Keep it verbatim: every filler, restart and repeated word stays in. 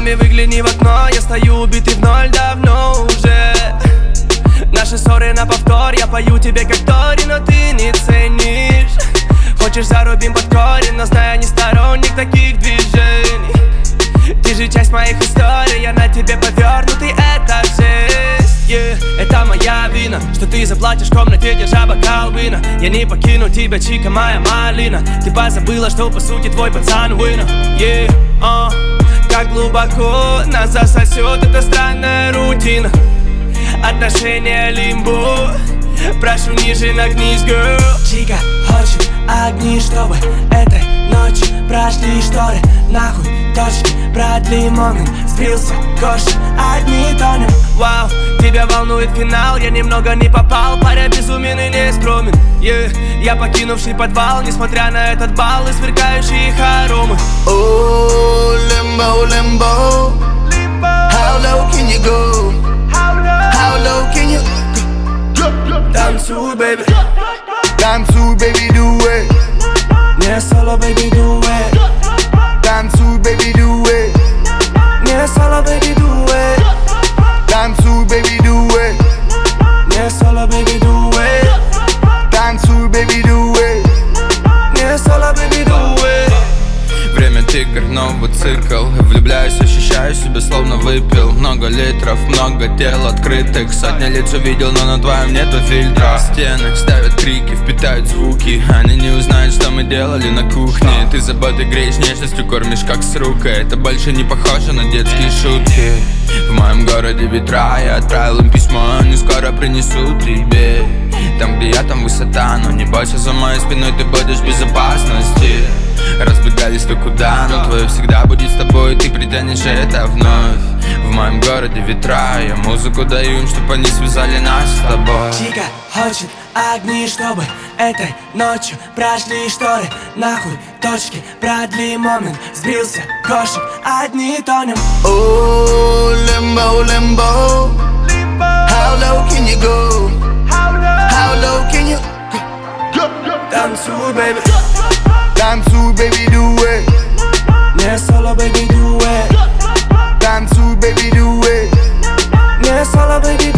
Маме, выгляни в окно, я стою убитый в ноль давно уже. Наши ссоры на повтор, я пою тебе как Тори, но ты не ценишь. Хочешь, зарубим под корень, но знаю, не сторонник таких движений. Ты же часть моих историй, я на тебе повернутый, это жесть, yeah. Это моя вина, что ты заплатишь в комнате, держа бокал вина. Я не покину тебя, чика моя малина. Ты позабыла, что по сути твой пацан winner, yeah, uh. Как глубоко нас засосет эта странная рутина. Отношения лимбо, прошу ниже нагнись, girl. Чика хочет огни, чтобы этой ночью прошли шторы. Нахуй точки, продли момент, сбился кош, одни тонем. Вау, тебя волнует финал, я немного не попал. Паря безумен и не скромен, yeah. Я покинувший подвал, несмотря на этот бал и сверкающие хоромы. Oh, limbo, limbo, how low can you go? How low can you go? Танцуй, baby, Танцуй, baby, do it. не соло, baby, do it. Танцуй, baby, do it. Не соло, baby, do it. Танцуй, baby, do it. Не соло, baby, do it. Танцуй, baby, do it. Не соло, baby, do it. Время тигр, новый цикл. Влюбляюсь, ощущаю себя, словно выпил много литров, много тел открытых. Сотни лиц увидел, но на твоем нету фильтра. Стены ставят крики, впитают звуки. Они не узнают, что мы делали на кухне. Ты заботой греешь, нежностью кормишь, как с рукой. Это больше не похоже на детские шутки. В моем городе ветра, я отправил им письмо, они скоро принесут тебе. Там, где я, там высота, но не бойся, за моей спиной ты будешь в безопасности. Разбегались то куда, но твое всегда будет с тобой, ты притянешь это вновь. В моем городе ветра, я музыку даю им, чтобы они связали нас с тобой. Чика хочет огни, чтобы этой ночью прошли шторы. Нахуй точки, продли момент, сбился кошек, одни тонем. Oh, limbo, limbo, how low can you go? How low can you go? Танцуй, baby, Танцуй, baby, do it. не соло, baby, do it. Танцуй, baby, do it. Не соло, baby, do it.